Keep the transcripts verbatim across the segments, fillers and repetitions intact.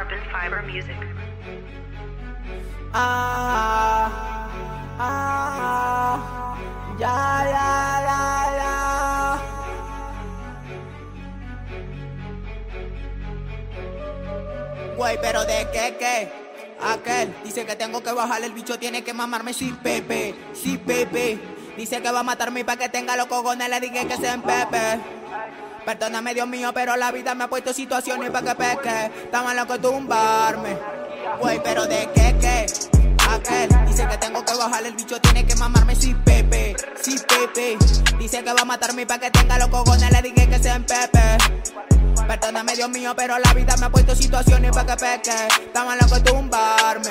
Carbon Fiber Music. Ah, ah, ya, ya, ya, ya. Güey, pero ¿de qué, qué? Aquel dice que tengo que bajarle, el bicho tiene que mamarme, sí, pepe, sí, pepe. Dice que va a matarme para que tenga los cojones, le dije que se empepe. Perdóname, Dios mío, pero la vida me ha puesto situaciones para que peque. Está malo que tumbarme. Güey, pero ¿de qué, qué? Aquel dice que tengo que bajarle, el bicho tiene que mamarme, sí, pepe, sí, pepe. Dice que va a matarme para que tenga los cojones, le dije que se empepe. Perdóname, Dios mío, pero la vida me ha puesto situaciones para que peque. Está malo que tumbarme.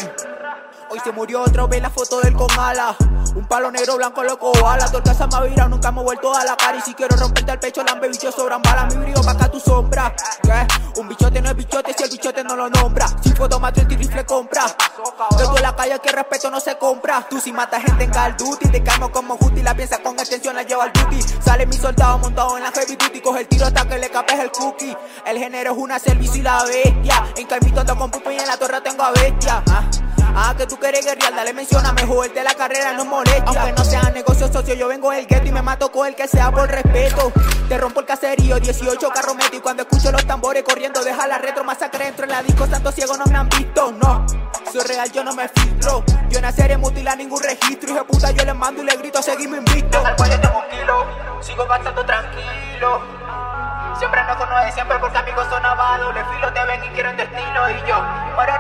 Hoy se murió otro, ve la foto del con alas. Un palo negro, blanco, loco, ala. Todo el casa me ha virado, nunca me he vuelto a la cara. Y si quiero romperte el pecho, lambe, bichos sobran balas. Mi brillo pa' acá tu sombra. ¿Qué? Un bichote no es bichote si el bichote no lo nombra. Si foto mato el rifle compra. Luego en la calle que respeto no se compra. Tú si matas gente en Call of Duty, te calmo como Juti. La piensa con extensión, la lleva al duty. Sale mi soldado montado en la heavy duty. Coge el tiro hasta que le capes el cookie. El género es una servicio y la bestia. En Caimito ando con pupa y en la torre tengo a bestia. ¿Ah? Ah, que tú quieres guerrear, dale menciona, mejor el de la carrera no molesta. Aunque no sea negocio socio, yo vengo del gueto y me mato con el que sea por respeto. Te rompo el caserío, dieciocho carros meto y cuando escucho los tambores corriendo, deja la retro masacre dentro en la disco, santo ciego no me han visto, no. Soy real, yo no me filtro, yo naceré mutilar ningún registro, hijo de puta yo les mando y les grito, seguime invicto. Al cuello tengo un kilo, sigo gastando tranquilo. Siempre no conoce siempre porque amigos son avados. Le filo te ven y quieren destino y yo, para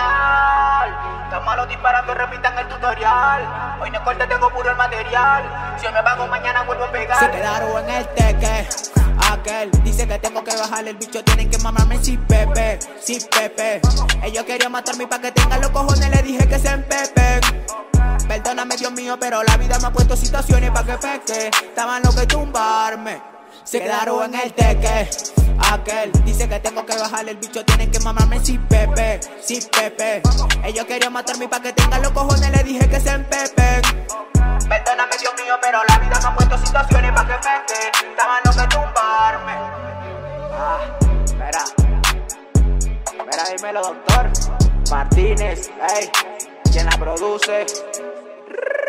original. Tan malos disparando, repitan el tutorial. Hoy no corte, tengo puro el material. Si hoy me pago, mañana vuelvo a pegar. Se quedaron en el teque. Aquel dice que tengo que bajarle, el bicho tienen que mamarme, sí, pepe, sí, pepe. Ellos querían matarme para que tengan los cojones, le dije que se empepen. Perdóname, Dios mío, pero la vida me ha puesto situaciones para que peque. Estaban los que tumbarme. Se quedaron en el teque. Aquel dice que tengo que bajarle, el bicho tienen que mamarme, sí, pepe, sí, pepe. Ellos querían matarme para que tengan los cojones, le dije que se empepen. Perdóname, Dios mío, pero la vida me ha puesto situaciones para que peque. Estaban los que tumbarme. Ah, espera. Espera, dímelo, doctor Martínez, ey, quien la produce.